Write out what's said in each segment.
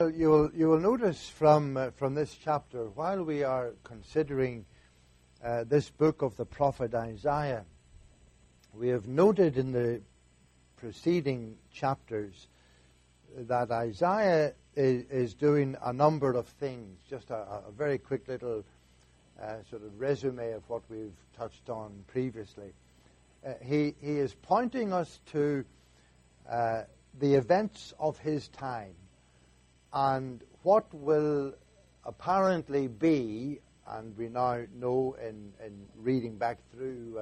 Well, you will notice from this chapter, while we are considering this book of the prophet Isaiah, we have noted in the preceding chapters that Isaiah is doing a number of things. Just a very quick little sort of resume of what we've touched on previously. He is pointing us to the events of his time and what will apparently be, and we now know in reading back through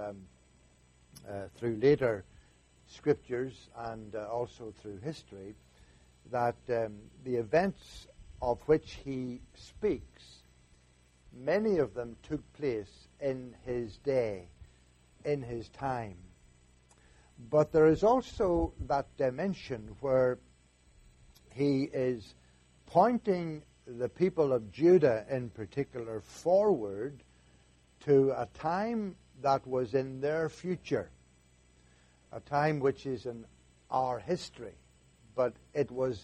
later scriptures and also through history, that the events of which he speaks, many of them took place in his day, in his time. But there is also that dimension where he is pointing the people of Judah in particular forward to a time that was in their future, a time which is in our history, but it was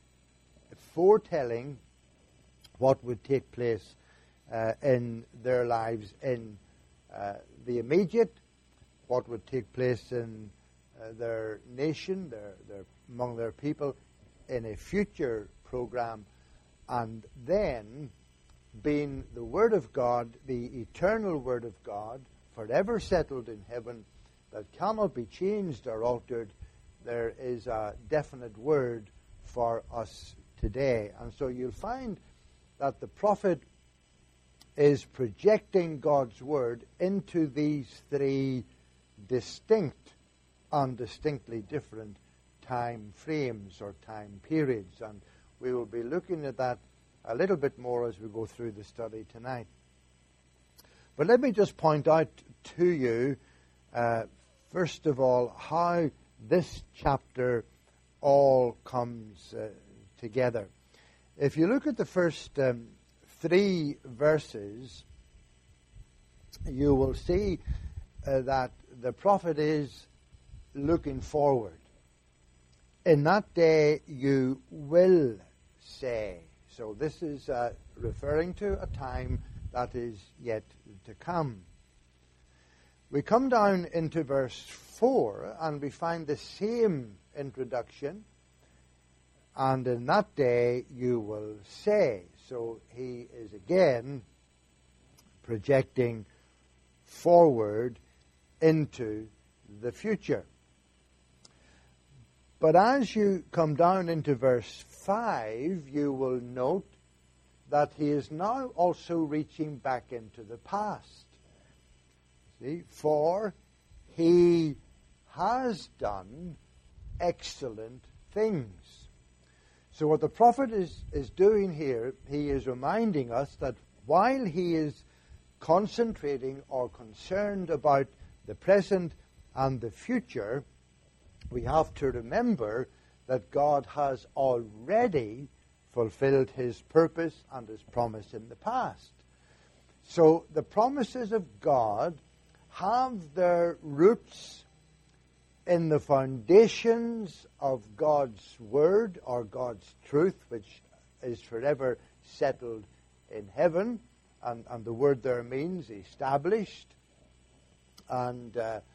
foretelling what would take place in their lives in the immediate, what would take place in their nation, among their people in a future program, and then being the Word of God, the eternal Word of God, forever settled in heaven, that cannot be changed or altered. There is a definite word for us today. And so you'll find that the prophet is projecting God's Word into these three distinct and distinctly different time frames or time periods. And we will be looking at that a little bit more as we go through the study tonight. But let me just point out to you, first of all, how this chapter all comes together. If you look at the first three verses, you will see that the prophet is looking forward. In that day you will say. So this is referring to a time that is yet to come. We come down into verse 4 and we find the same introduction. And in that day you will say. So he is again projecting forward into the future. But as you come down into verse 5, you will note that he is now also reaching back into the past. See, for he has done excellent things. So what the prophet is doing here, he is reminding us that while he is concentrating or concerned about the present and the future, we have to remember that God has already fulfilled his purpose and his promise in the past. So the promises of God have their roots in the foundations of God's Word or God's truth, which is forever settled in heaven. And the word there means established and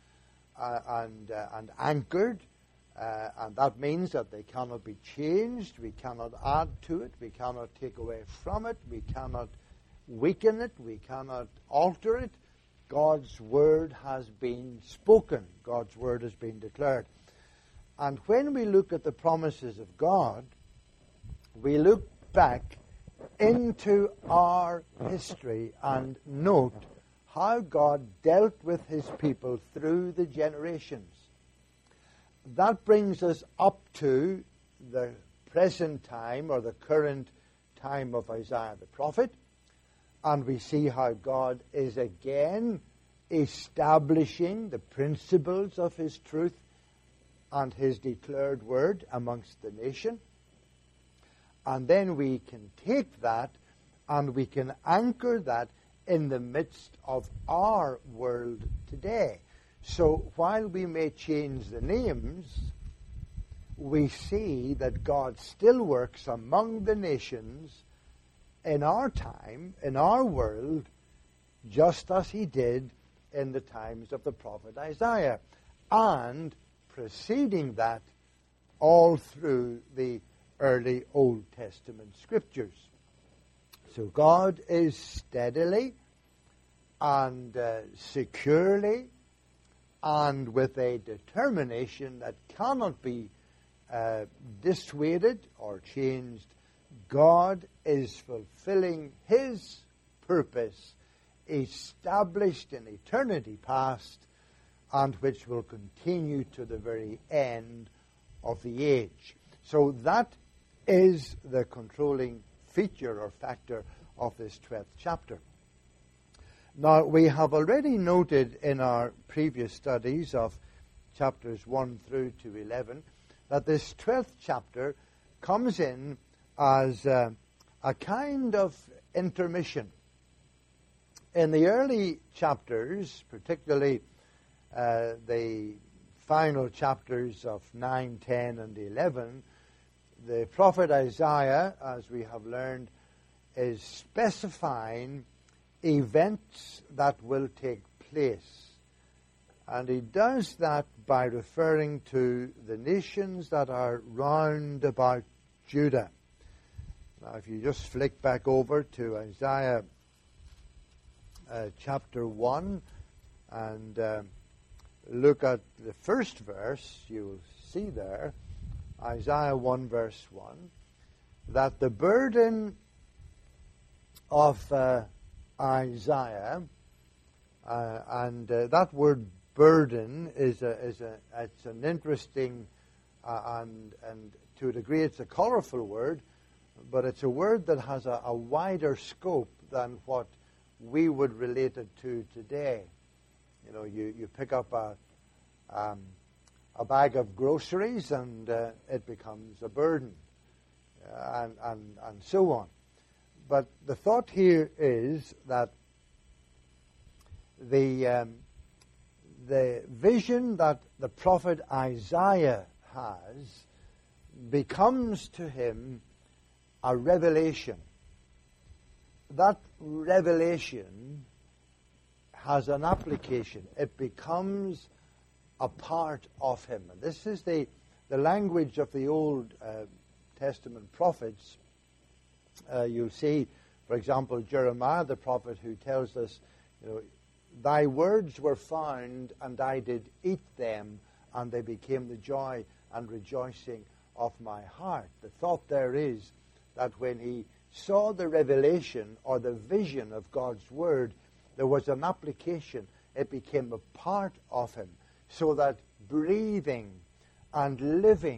anchored. And that means that they cannot be changed. We cannot add to it. We cannot take away from it. We cannot weaken it. We cannot alter it. God's word has been spoken. God's word has been declared. And when we look at the promises of God, we look back into our history and note how God dealt with his people through the generations. That brings us up to the present time or the current time of Isaiah the prophet. And we see how God is again establishing the principles of his truth and his declared word amongst the nation. And then we can take that and we can anchor that in the midst of our world today. So while we may change the names we see that God still works among the nations in our time, in our world, just as he did in the times of the prophet Isaiah, and preceding that all through the early Old Testament scriptures. So God is steadily and securely and with a determination that cannot be dissuaded or changed, God is fulfilling his purpose established in eternity past and which will continue to the very end of the age. So that is the controlling feature or factor of this 12th chapter. Now, we have already noted in our previous studies of chapters 1 through to 11 that this 12th chapter comes in as a kind of intermission. In the early chapters, particularly the final chapters of 9, 10, and 11, the prophet Isaiah, as we have learned, is specifying events that will take place. And he does that by referring to the nations that are round about Judah. Now, if you just flick back over to Isaiah chapter 1 and look at the first verse, you will see there, Isaiah 1 verse 1, that the burden of Isaiah, and that word burden it's an interesting and to a degree it's a colorful word, but it's a word that has a wider scope than what we would relate it to today. You know, you pick up a bag of groceries and it becomes a burden, and so on. But the thought here is that the vision that the prophet Isaiah has becomes to him a revelation. That revelation has an application. It becomes a part of him. And this is the language of the Old Testament prophets. You'll see, for example, Jeremiah the prophet, who tells us, you know, thy words were found, and I did eat them, and they became the joy and rejoicing of my heart. The thought there is that when he saw the revelation or the vision of God's word, there was an application. It became a part of him, so that breathing and living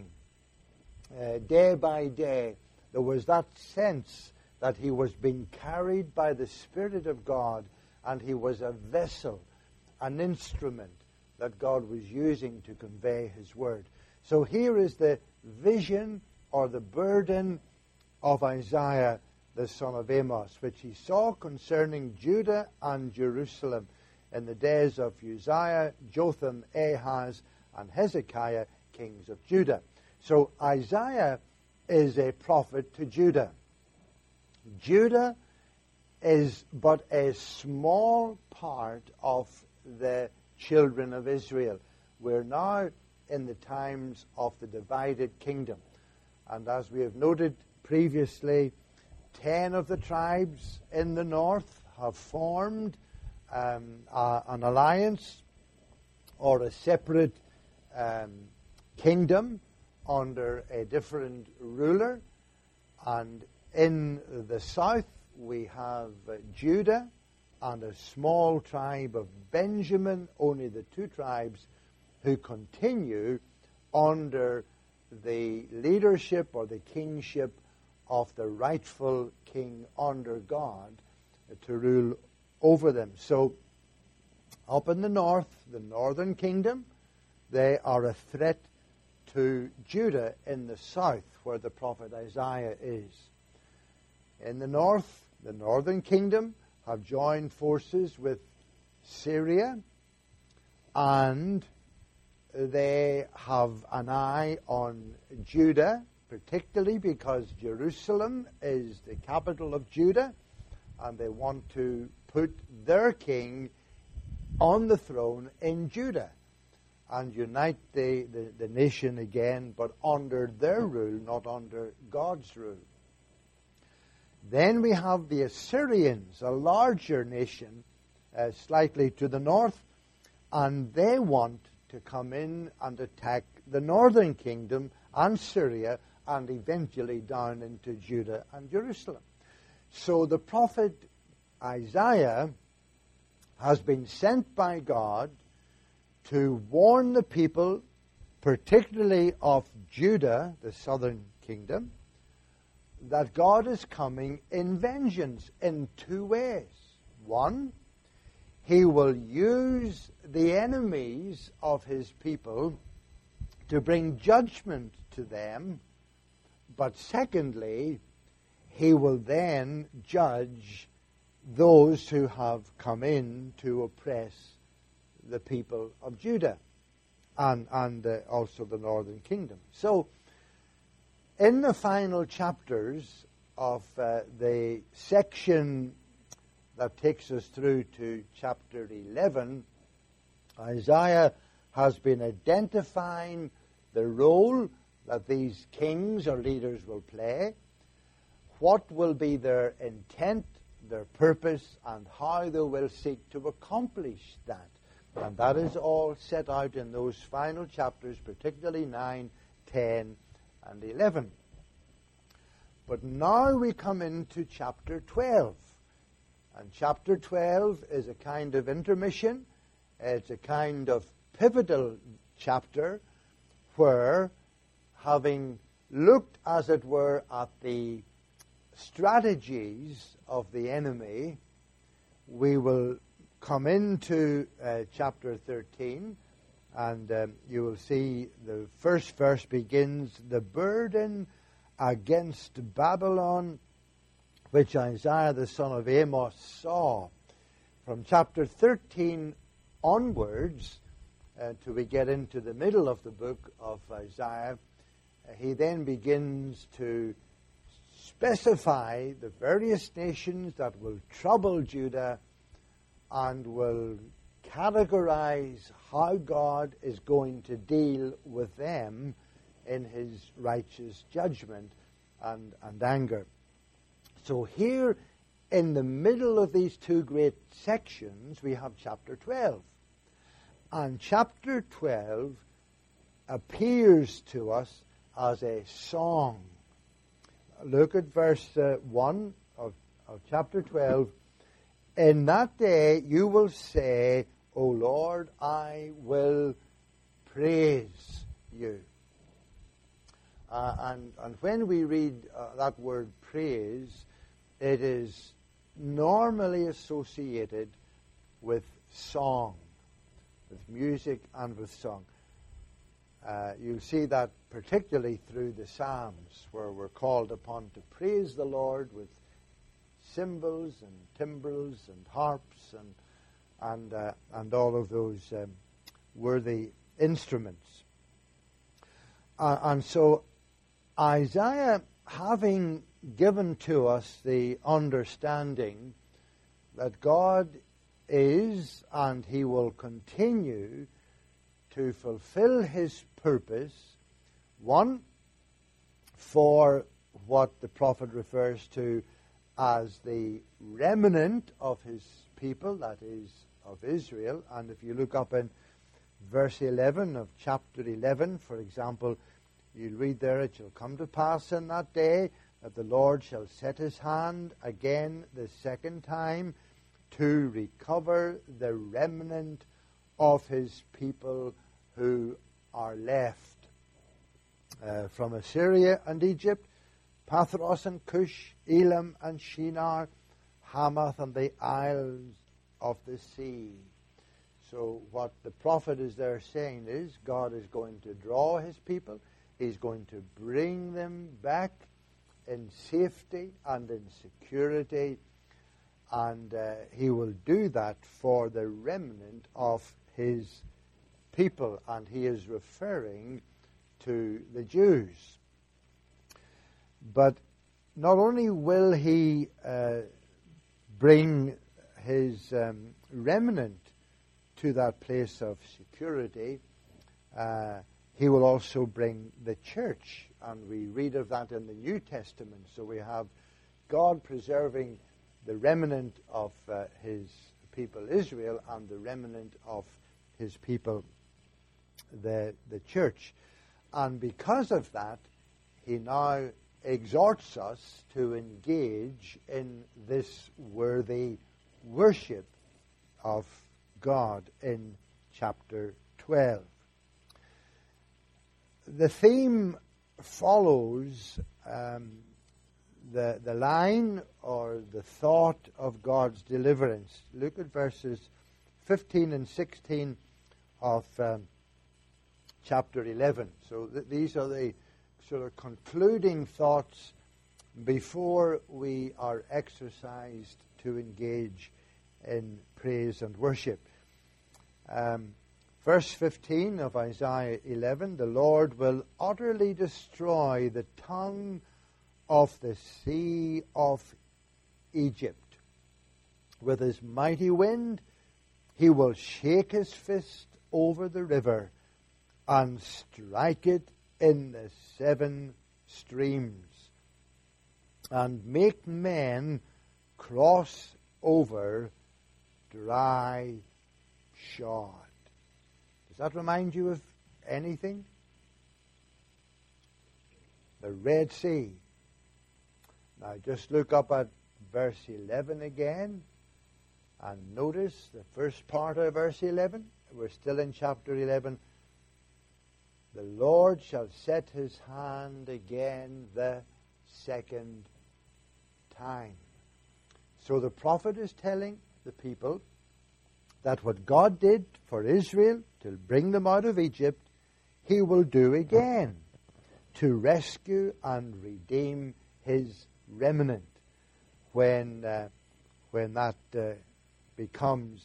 day by day, there was that sense that he was being carried by the Spirit of God, and he was a vessel, an instrument that God was using to convey his word. So here is the vision or the burden of Isaiah, the son of Amos, which he saw concerning Judah and Jerusalem in the days of Uzziah, Jotham, Ahaz, and Hezekiah, kings of Judah. So Isaiah is a prophet to Judah. Judah is but a small part of the children of Israel. We're now in the times of the divided kingdom. And as we have noted previously, 10 of the tribes in the north have formed an alliance or a separate kingdom under a different ruler. And in the south we have Judah and a small tribe of Benjamin, only the two tribes who continue under the leadership or the kingship of the rightful king under God to rule over them. So up in the north, the northern kingdom, they are a threat to Judah in the south, where the prophet Isaiah is. In the north, the northern kingdom have joined forces with Syria, and they have an eye on Judah, particularly because Jerusalem is the capital of Judah, and they want to put their king on the throne in Judah and unite the nation again, but under their rule, not under God's rule. Then we have the Assyrians, a larger nation, slightly to the north, and they want to come in and attack the northern kingdom and Syria, and eventually down into Judah and Jerusalem. So the prophet Isaiah has been sent by God to warn the people, particularly of Judah, the southern kingdom, that God is coming in vengeance in two ways. One, he will use the enemies of his people to bring judgment to them, but secondly, he will then judge those who have come in to oppress the people of Judah and also the northern kingdom. So, in the final chapters of the section that takes us through to chapter 11, Isaiah has been identifying the role that these kings or leaders will play, what will be their intent, their purpose, and how they will seek to accomplish that. And that is all set out in those final chapters, particularly 9, 10, and 11. But now we come into chapter 12. And chapter 12 is a kind of intermission. It's a kind of pivotal chapter where, having looked, as it were, at the strategies of the enemy, we will come into chapter 13, and you will see the first verse begins, "The burden against Babylon, which Isaiah the son of Amos saw." From chapter 13 onwards, till we get into the middle of the book of Isaiah, he then begins to specify the various nations that will trouble Judah and will categorize how God is going to deal with them in his righteous judgment and anger. So here, in the middle of these two great sections, we have chapter 12. And chapter 12 appears to us as a song. Look at verse 1 of chapter 12. "In that day you will say, O Lord, I will praise you." And when we read that word praise, it is normally associated with song, with music and with song. You'll see that particularly through the Psalms, where we're called upon to praise the Lord with cymbals and timbrels and harps and all of those worthy instruments. And so Isaiah, having given to us the understanding that God is and he will continue to fulfill his purpose, one, for what the prophet refers to as the remnant of his people, that is, of Israel. And if you look up in verse 11 of chapter 11, for example, you'll read there, "It shall come to pass in that day that the Lord shall set his hand again the second time to recover the remnant of his people who are left from Assyria and Egypt, Pathros and Cush, Elam and Shinar, Hamath and the isles of the sea." So what the prophet is there saying is God is going to draw his people. He's going to bring them back in safety and in security, and he will do that for the remnant of his people, and he is referring to the Jews. But not only will he bring his remnant to that place of security, he will also bring the church, and we read of that in the New Testament. So we have God preserving the remnant of his people Israel and the remnant of his people, the church. And because of that, he now exhorts us to engage in this worthy worship of God in chapter 12. The theme follows the line or the thought of God's deliverance. Look at verses 15 and 16 of chapter 11. So these are the sort of concluding thoughts before we are exercised to engage in praise and worship. Verse 15 of Isaiah 11, the Lord will utterly destroy the tongue of the sea of Egypt. With his mighty wind, he will shake his fist over the river and strike it in the 7 streams, and make men cross over dry shod. Does that remind you of anything? The Red Sea. Now just look up at verse 11 again and notice the first part of verse 11. We're still in chapter 11. The Lord shall set his hand again the second time. So the prophet is telling the people that what God did for Israel to bring them out of Egypt, he will do again to rescue and redeem his remnant when that becomes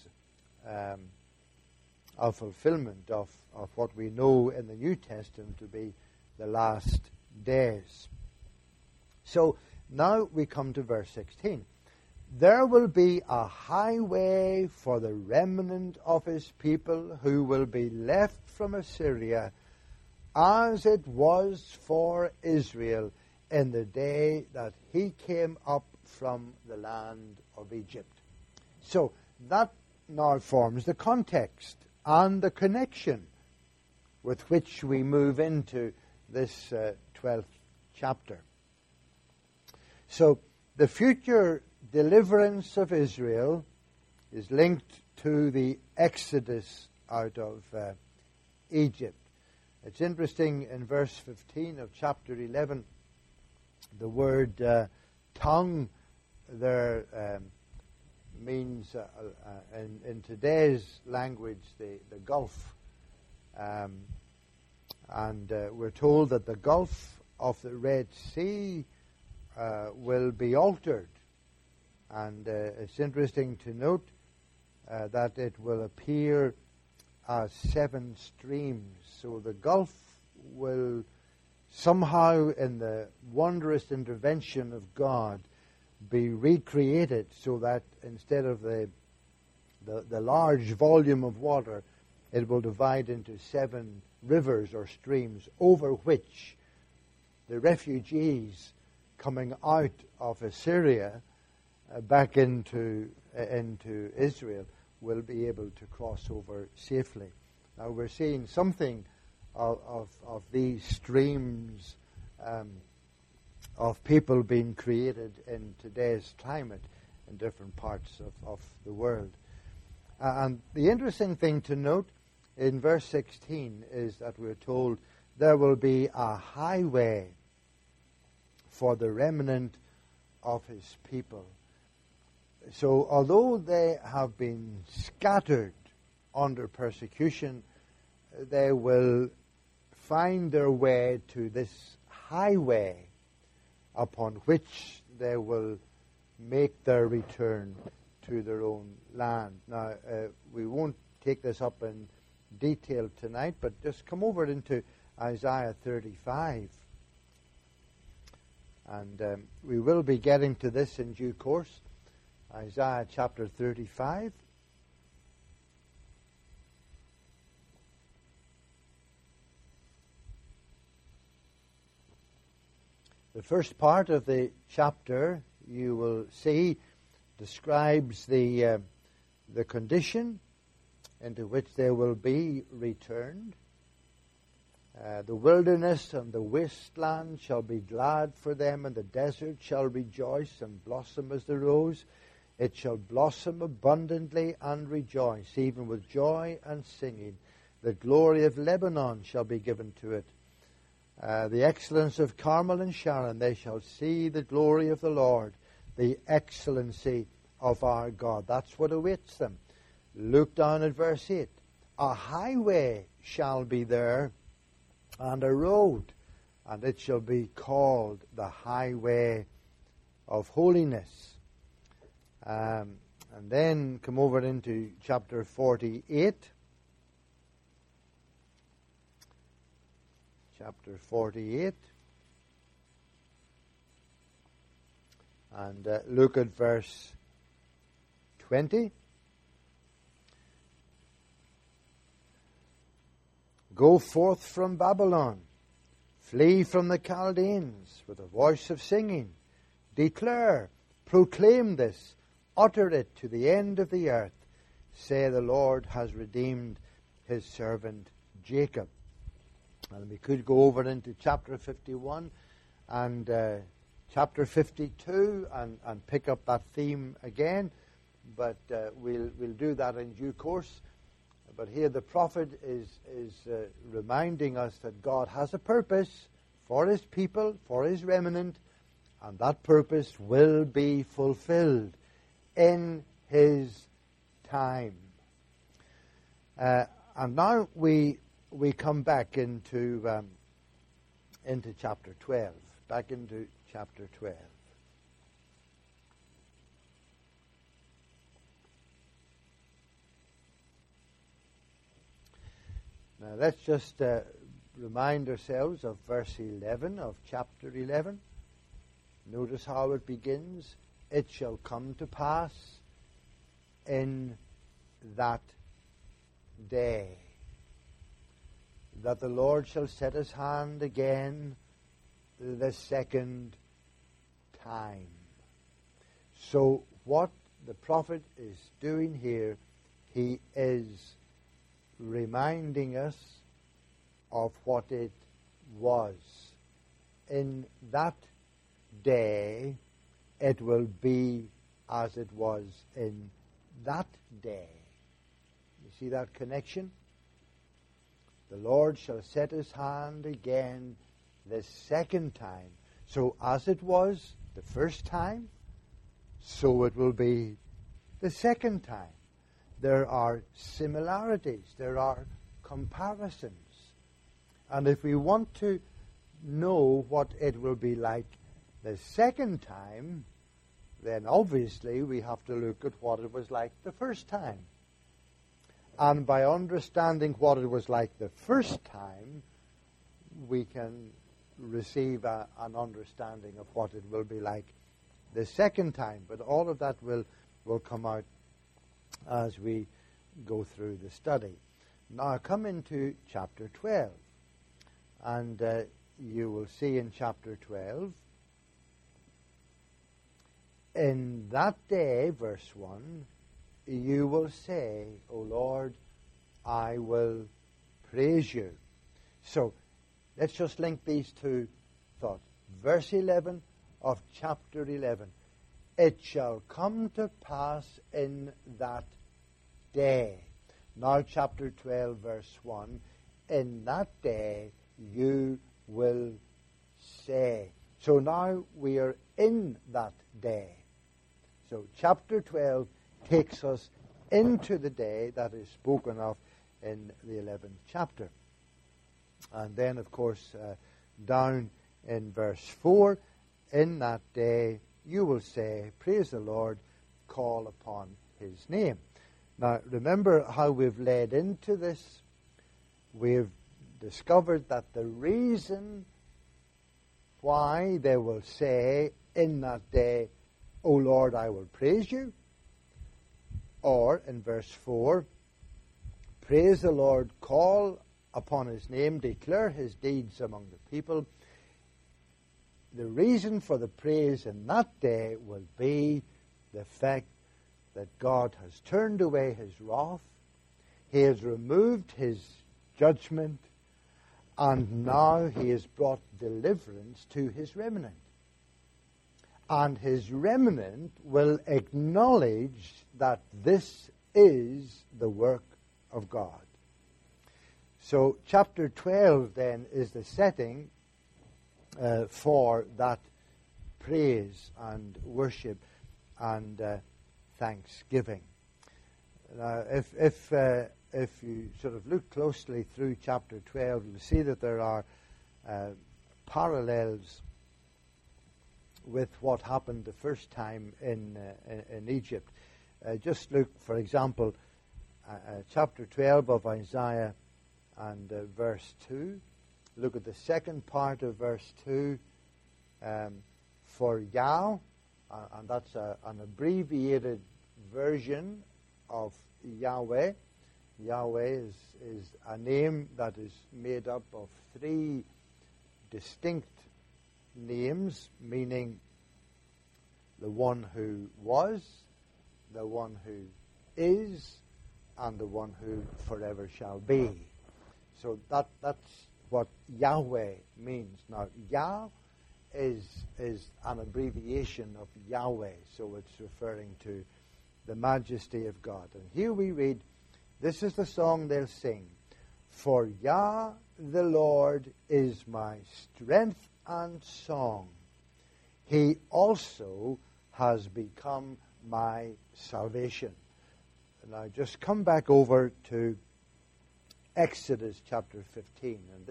a fulfillment of what we know in the New Testament to be the last days. So now we come to verse 16. There will be a highway for the remnant of his people who will be left from Assyria, as it was for Israel in the day that he came up from the land of Egypt. So that now forms the context and the connection with which we move into this 12th chapter. So the future deliverance of Israel is linked to the exodus out of Egypt. It's interesting in verse 15 of chapter 11, the word tongue there means, in today's language, the Gulf. And we're told that the Gulf of the Red Sea will be altered. And it's interesting to note that it will appear as 7 streams. So the Gulf will somehow, in the wondrous intervention of God, be recreated so that instead of the large volume of water, it will divide into 7 rivers or streams over which the refugees coming out of Assyria back into Israel will be able to cross over safely. Now we're seeing something of these streams of people being created in today's climate in different parts of the world. And the interesting thing to note in verse 16 is that we're told there will be a highway for the remnant of his people. So although they have been scattered under persecution, they will find their way to this highway upon which they will make their return to their own land. Now, we won't take this up in detail tonight, but just come over into Isaiah 35. And we will be getting to this in due course. Isaiah chapter 35. The first part of the chapter, you will see, describes the condition into which they will be returned. The wilderness and the wasteland shall be glad for them, and the desert shall rejoice and blossom as the rose. It shall blossom abundantly and rejoice, even with joy and singing. The glory of Lebanon shall be given to it. The excellence of Carmel and Sharon, they shall see the glory of the Lord, the excellency of our God. That's what awaits them. Look down at verse 8. A highway shall be there, and a road, and it shall be called the highway of holiness. And then come over into chapter 48. Chapter 48. And look at verse 20. Go forth from Babylon, flee from the Chaldeans with a voice of singing. Declare, proclaim this, utter it to the end of the earth. Say, the Lord has redeemed his servant Jacob. And we could go over into chapter 51 and chapter 52 and pick up that theme again, but we'll do that in due course. But here the prophet is reminding us that God has a purpose for his people, for his remnant, and that purpose will be fulfilled in his time. And now we come back into chapter 12. Back into chapter 12. Now let's just remind ourselves of verse 11 of chapter 11. Notice how it begins. It shall come to pass in that day that the Lord shall set his hand again the second time. So what the prophet is doing here, he is reminding us of what it was. In that day, it will be as it was in that day. You see that connection? The Lord shall set his hand again the second time. So as it was the first time, so it will be the second time. There are similarities. There are comparisons. And if we want to know what it will be like the second time, then obviously we have to look at what it was like the first time. And by understanding what it was like the first time, we can receive an understanding of what it will be like the second time. But all of that will come out as we go through the study. Now I come into chapter 12, and you will see in chapter 12, in that day, verse 1, you will say, O Lord, I will praise you. So let's just link these two thoughts. Verse 11 of chapter 11. It shall come to pass in that day. Now chapter 12, verse 1. In that day you will say. So now we are in that day. So chapter 12 takes us into the day that is spoken of in the 11th chapter. And then, of course, down in verse 4, in that day you will say, praise the Lord, call upon his name. Now, remember how we've led into this we've discovered that the reason why they will say in that day, O Lord, I will praise you, or in verse 4, praise the Lord, call upon his name, declare his deeds among the people. The reason for the praise in that day will be the fact that God has turned away his wrath, he has removed his judgment, and now he has brought deliverance to his remnant. And his remnant will acknowledge that this is the work of God. So chapter 12 then is the setting for that praise and worship and thanksgiving. Now, if you sort of look closely through chapter 12, you'll see that there are parallels with what happened the first time in Egypt. Just look, for example, chapter 12 of Isaiah and verse 2. Look at the second part of verse 2. For Yah, and that's an abbreviated version of Yahweh. Yahweh is a name that is made up of three distinct names, meaning the one who was, the one who is, and the one who forever shall be. So that's what Yahweh means. Now, Yah is an abbreviation of Yahweh, so it's referring to the majesty of God. And here we read, this is the song they'll sing. For Yah the Lord is my strength and song. He also has become my salvation. Now just come back over to Exodus chapter 15, and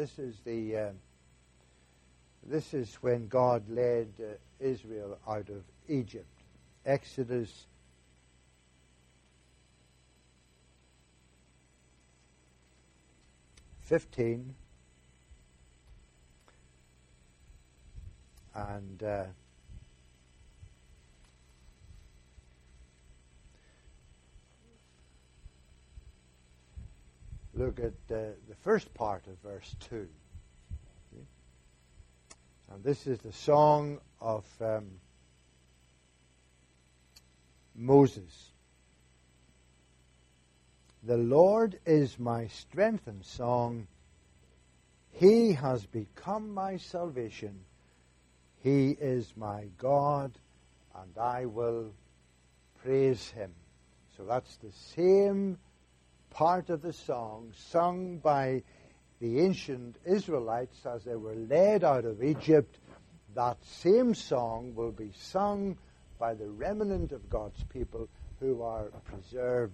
this is when God led Israel out of Egypt. Exodus 15, and look at the first part of verse 2. And this is the song of Moses. The Lord is my strength and song. He has become my salvation. He is my God, and I will praise him. So that's the same part of the song sung by the ancient Israelites as they were led out of Egypt. That same song will be sung by the remnant of God's people who are preserved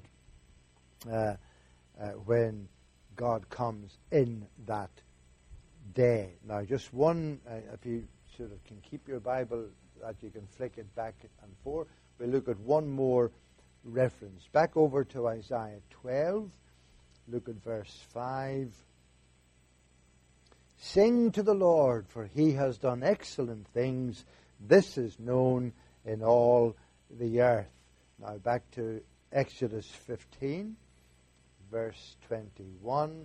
when God comes in that day. Now, just one, if you sort of can keep your Bible, that you can flick it back and forth, we'll look at one more reference. Back over to Isaiah 12. Look at verse 5. Sing to the Lord, for he has done excellent things. This is known in all the earth. Now back to Exodus 15, verse 21.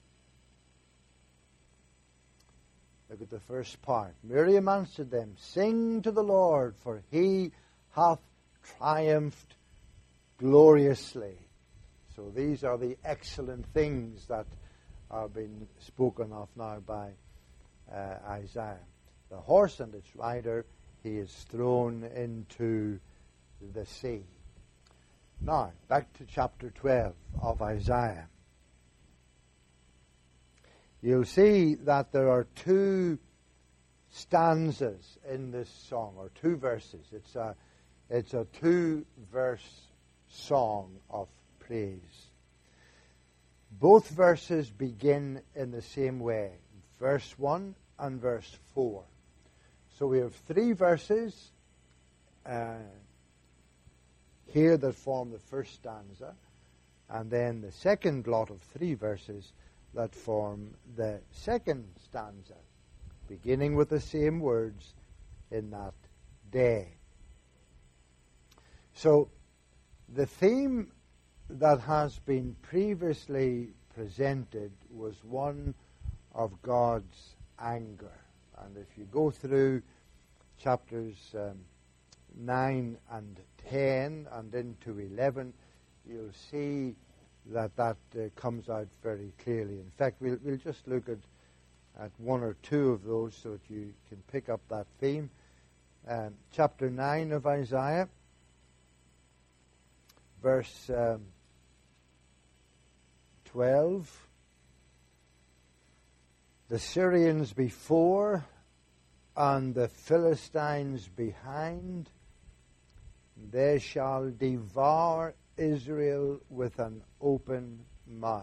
Look at the first part. Miriam answered them, sing to the Lord, for he hath triumphed gloriously. So these are the excellent things that are being spoken of now by Isaiah. The horse and its rider he is thrown into the sea. Now, back to chapter 12 of Isaiah. You'll see that there are two stanzas in this song, or two verses. It's a two-verse song of praise. Both verses begin in the same way, verse 1 and verse 4. So we have three verses here that form the first stanza, and then the second lot of three verses that form the second stanza, beginning with the same words, in that day. So the theme that has been previously presented was one of God's anger. And if you go through chapters 9 and 10 and into 11, you'll see that comes out very clearly. In fact, we'll just look at one or two of those so that you can pick up that theme. Chapter 9 of Isaiah, verse 12. The Syrians before and the Philistines behind, they shall devour Israel with an open mouth.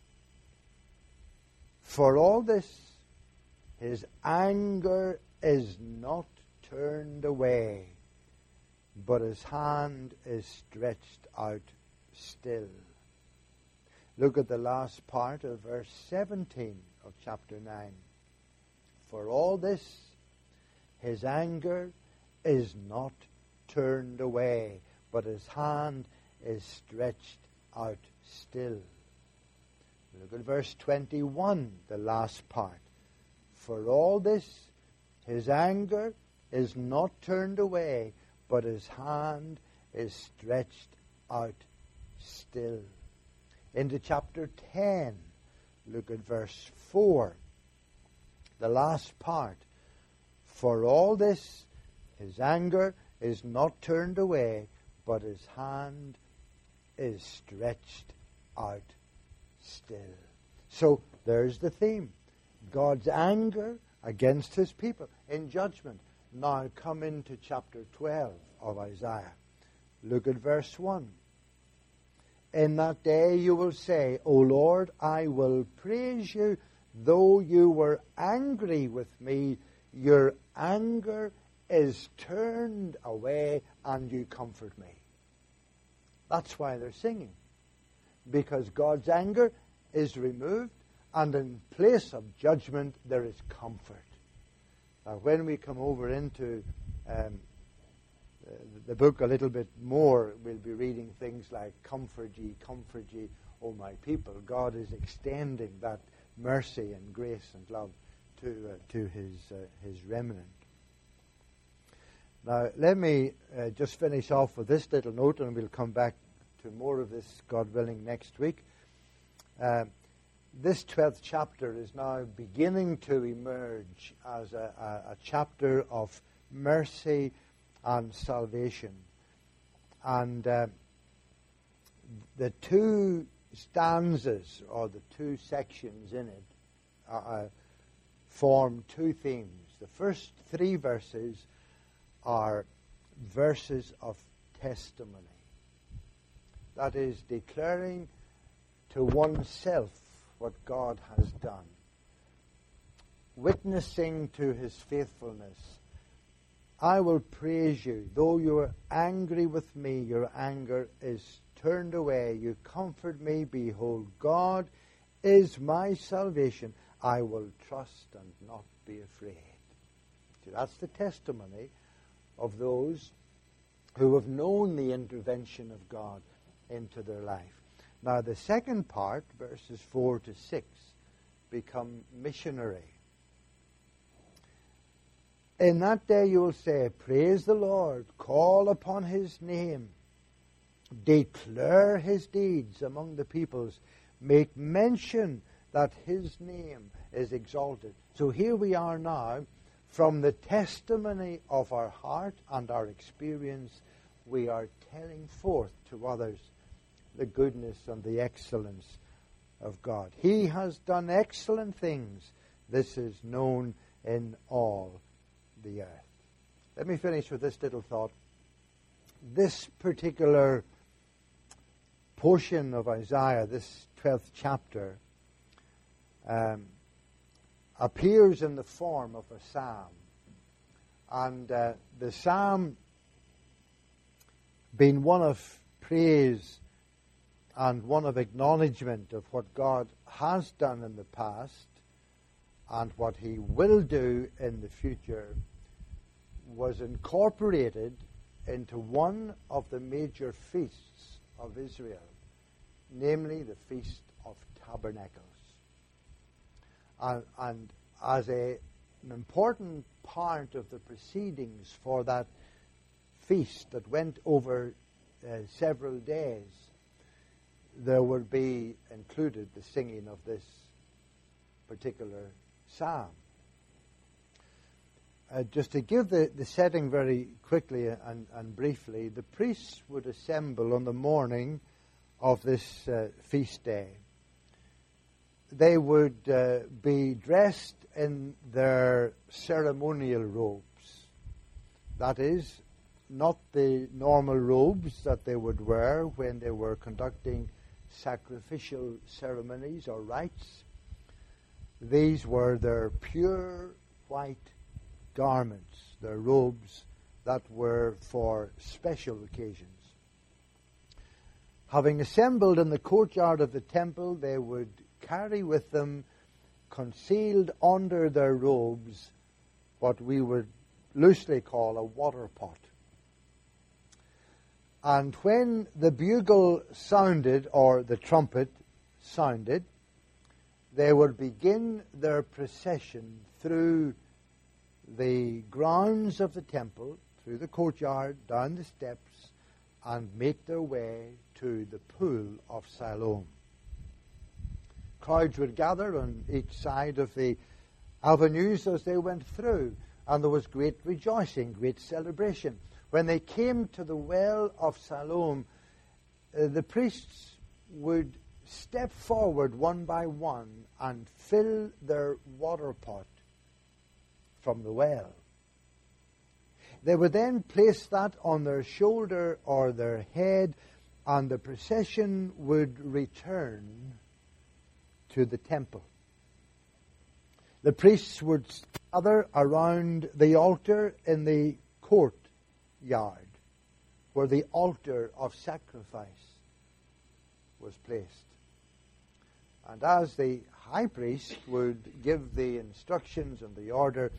For all this, his anger is not turned away, but his hand is stretched out still. Look at the last part of verse 17 of chapter 9. For all this, his anger is not turned away, but his hand is stretched out still. Look at verse 21, the last part. For all this, his anger is not turned away, but his hand is stretched out still. Into chapter 10, look at verse 4, the last part. For all this, his anger is not turned away, but his hand is stretched out still. So there's the theme. God's anger against his people in judgment. Now come into chapter 12 of Isaiah. Look at verse 1. In that day you will say, O Lord, I will praise you, though you were angry with me. Your anger is turned away, and you comfort me. That's why they're singing. Because God's anger is removed, and in place of judgment there is comfort. Now, when we come over into the book a little bit more, we'll be reading things like, comfort ye, O my people. God is extending that mercy and grace and love to his remnant. Now, let me just finish off with this little note, and we'll come back to more of this, God willing, next week. This 12th chapter is now beginning to emerge as a chapter of mercy and salvation. And the two stanzas, or the two sections in it, form two themes. The first three verses are verses of testimony. That is, declaring to oneself what God has done, witnessing to his faithfulness. I will praise you. Though you are angry with me, your anger is turned away. You comfort me. Behold, God is my salvation. I will trust and not be afraid. See, that's the testimony of those who have known the intervention of God into their life. Now, the second part, verses 4 to 6, become missionary. In that day you will say, praise the Lord, call upon his name, declare his deeds among the peoples, make mention that his name is exalted. So here we are now, from the testimony of our heart and our experience, we are telling forth to others the goodness and the excellence of God. He has done excellent things. This is known in all the earth. Let me finish with this little thought. This particular portion of Isaiah, this 12th chapter, appears in the form of a psalm. And the psalm, being one of praise and one of acknowledgement of what God has done in the past and what he will do in the future, was incorporated into one of the major feasts of Israel, namely the Feast of Tabernacles. And as an important part of the proceedings for that feast that went over several days, there would be included the singing of this particular psalm. Just to give the setting very quickly and briefly, the priests would assemble on the morning of this feast day. They would be dressed in their ceremonial robes. That is, not the normal robes that they would wear when they were conducting sacrificial ceremonies or rites. These were their pure white garments, their robes that were for special occasions. Having assembled in the courtyard of the temple, they would carry with them, concealed under their robes, what we would loosely call a water pot. And when the bugle sounded, or the trumpet sounded, they would begin their procession through the grounds of the temple, through the courtyard, down the steps, and make their way to the pool of Siloam. Crowds would gather on each side of the avenues as they went through, and there was great rejoicing, great celebration. When they came to the well of Siloam, the priests would step forward one by one and fill their water pot from the well. They would then place that on their shoulder or their head, and the procession would return to the temple. The priests would gather around the altar in the courtyard, where the altar of sacrifice was placed. And as the high priest would give the instructions and the order,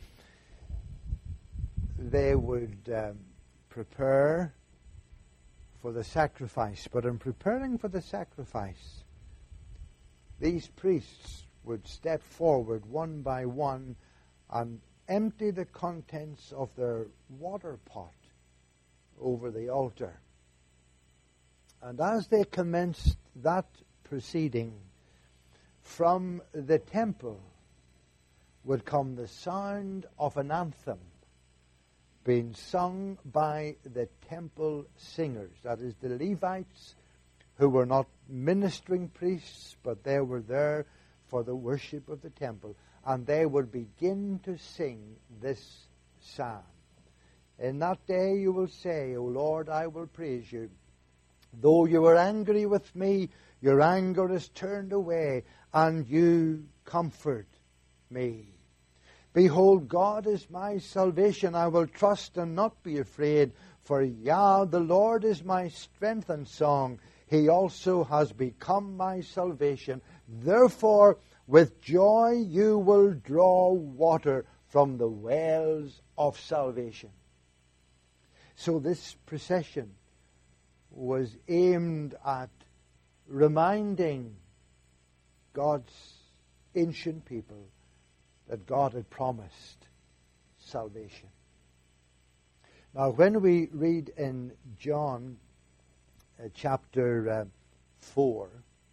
they would prepare for the sacrifice. But in preparing for the sacrifice, these priests would step forward one by one and empty the contents of their water pot over the altar. And as they commenced that proceeding, from the temple would come the sound of an anthem being sung by the temple singers. That is, the Levites, who were not ministering priests, but they were there for the worship of the temple. And they would begin to sing this psalm. In that day you will say, O Lord, I will praise you. Though you were angry with me, your anger is turned away, and you comfort me. Behold, God is my salvation. I will trust and not be afraid. For Yah, the Lord, is my strength and song. He also has become my salvation. Therefore, with joy you will draw water from the wells of salvation. So this procession was aimed at reminding God's ancient people that God had promised salvation. Now, when we read in John chapter 4,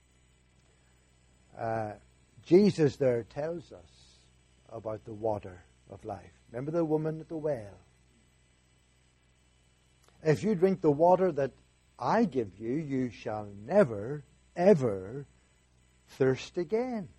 Jesus there tells us about the water of life. Remember the woman at the well? If you drink the water that I give you, you shall never, ever thirst again.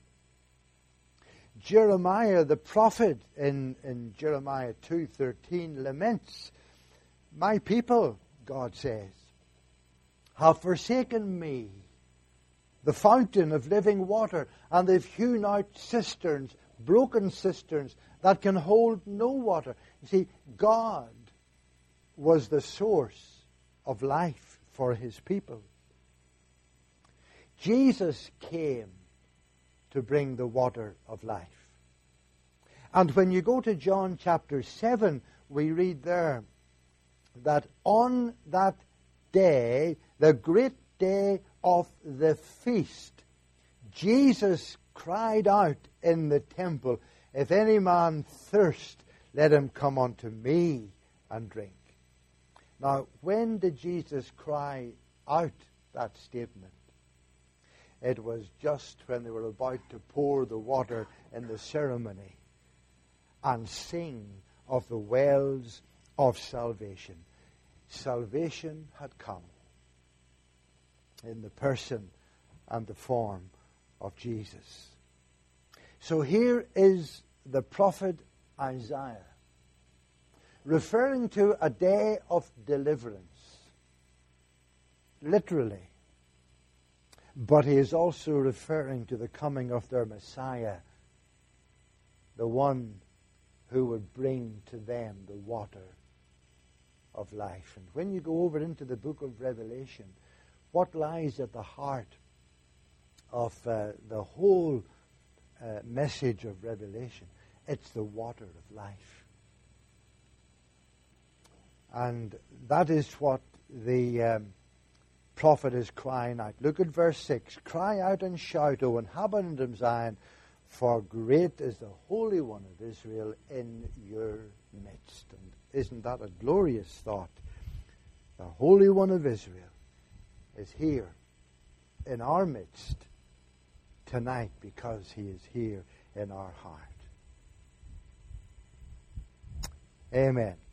Jeremiah the prophet in Jeremiah 2:13 laments, my people, God says, have forsaken me, the fountain of living water, and they've hewn out cisterns, broken cisterns that can hold no water. You see, God was the source of life for his people. Jesus came to bring the water of life. And when you go to John chapter 7, we read there that on that day, the great day of the feast, Jesus cried out in the temple, "If any man thirst, let him come unto me and drink." Now, when did Jesus cry out that statement? It was just when they were about to pour the water in the ceremony and sing of the wells of salvation. Salvation had come in the person and the form of Jesus. So here is the prophet Isaiah referring to a day of deliverance, literally. But he is also referring to the coming of their Messiah, the one who would bring to them the water of life. And when you go over into the book of Revelation, what lies at the heart of the whole message of Revelation? It's the water of life. And that is what the prophet is crying out. Look at verse 6. "Cry out and shout, O inhabitant of Zion, for great is the Holy One of Israel in your midst." And isn't that a glorious thought? The Holy One of Israel is here in our midst tonight because he is here in our heart. Amen.